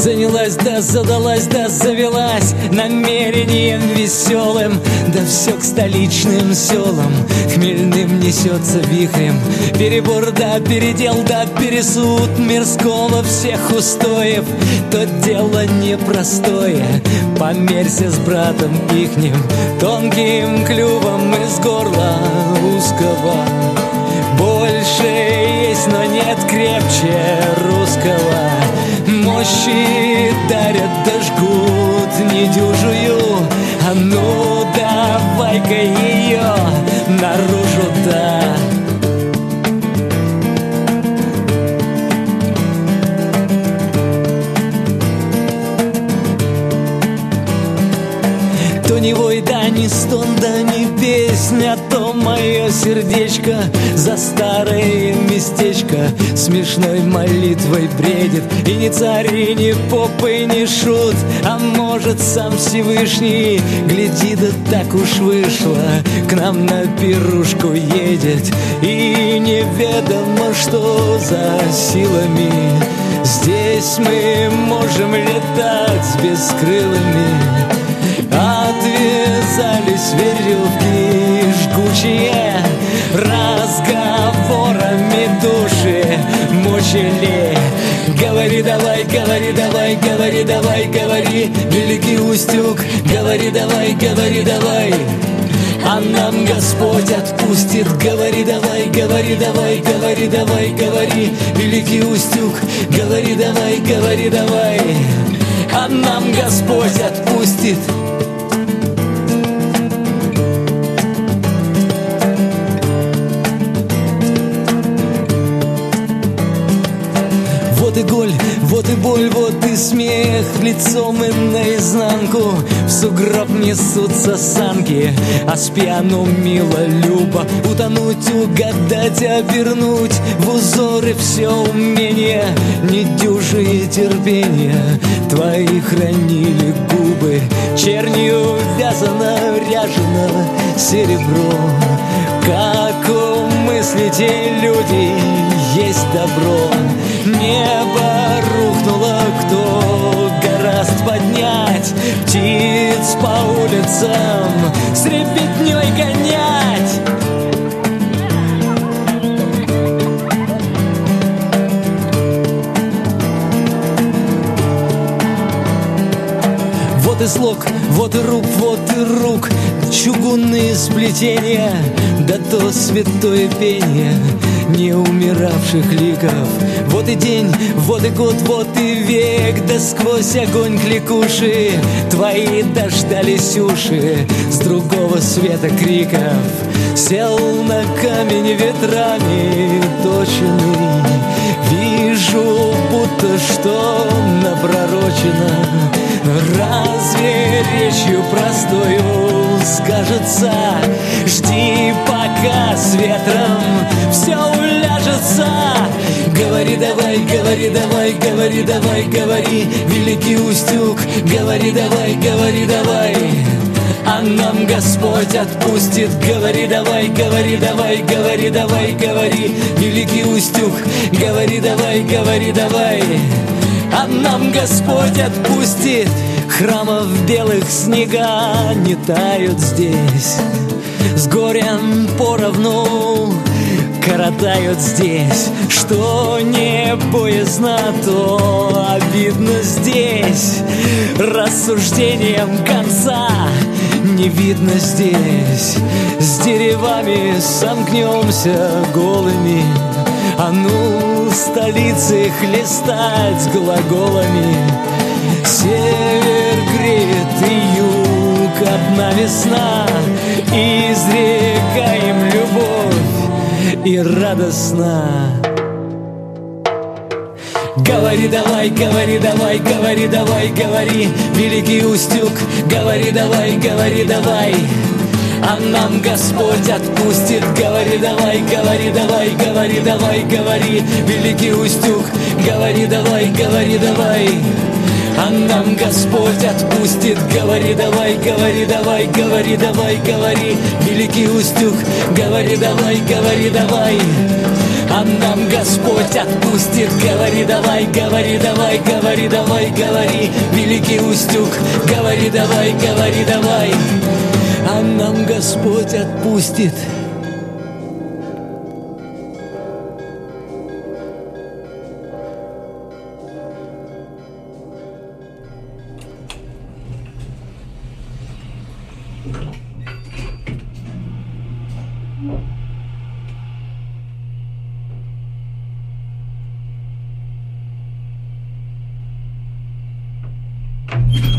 Занялась, да задалась, да завелась намерением веселым, да все к столичным селам хмельным несется вихрем. Перебор, да передел, да пересуд мирского всех устоев. То дело непростое, померься с братом ихним тонким клювом из горла узкого. Больше есть, но нет крепче русского. Мощи дарят, да жгут недюжую. А ну давай-ка ее наружу, да. То не вой, да не стон, да не песня, то мое сердечко за старое местечко смешной молитвой бредит. И не царь, и не поп, и не шут, а может сам Всевышний. Гляди, да так уж вышло, к нам на пирушку едет. И неведомо, что за силами здесь мы можем летать с бескрылыми. Отвязались веревки жгучие, разговорами души мучили. Говори давай, говори давай, говори давай, говори, Великий Устюг. Говори давай, говори давай, а нам Господь отпустит. Говори давай, говори давай, говори давай, говори, Великий Устюг. Говори давай, говори давай, а нам Господь отпустит. Вот и голь, вот и боль, вот и смех, лицом и наизнанку в сугроб несутся санки. А с пьяну мило любо утонуть, угадать, обернуть в узоры все умения, недюжие терпения. Твои хранили губы, чернью вязано, ряжено серебро. Как умыслите люди, есть добро. Небо рухнуло, кто гораст поднять, птиц по улицам с ребятней гонять. Вот и слог, вот и рук, чугунные сплетения, да то святое пение не умиравших ликов. Вот и день, вот и год, вот и век, да сквозь огонь кликуши твои дождались уши с другого света криков. Сел на камень ветрами точенный, вижу, будто что напророчено. Разве речью простою скажется: жди, пока с ветром все уляжется. Говори давай, говори давай, говори давай, говори, Великий Устюг. Говори давай, говори давай, а нам Господь отпустит. Говори давай, говори давай, говори давай, говори, Великий Устюг. Говори давай, говори давай, а нам Господь отпустит. Храмов белых снега не тают здесь, с горем поровну коротают здесь. Что не боязно, то обидно здесь. Рассуждением конца не видно здесь. С деревами сомкнемся голыми, а ну столицы хлестать глаголами. Север греет и юг, одна весна, изрекаем любовь и радостна. Говори давай, говори давай, говори давай, говори, Великий Устюг. Говори давай, говори давай, а нам Господь отпустит. Говори давай, говори давай, говори давай, говори, Великий Устюг. Говори давай, говори давай, а нам Господь отпустит. Говори давай, говори давай, говори давай, говори, Великий Устюг. Говори давай, говори давай, а нам Господь отпустит. Говори давай, говори давай, говори давай, говори, Великий Устюг, говори давай, говори давай, а нам Господь отпустит. You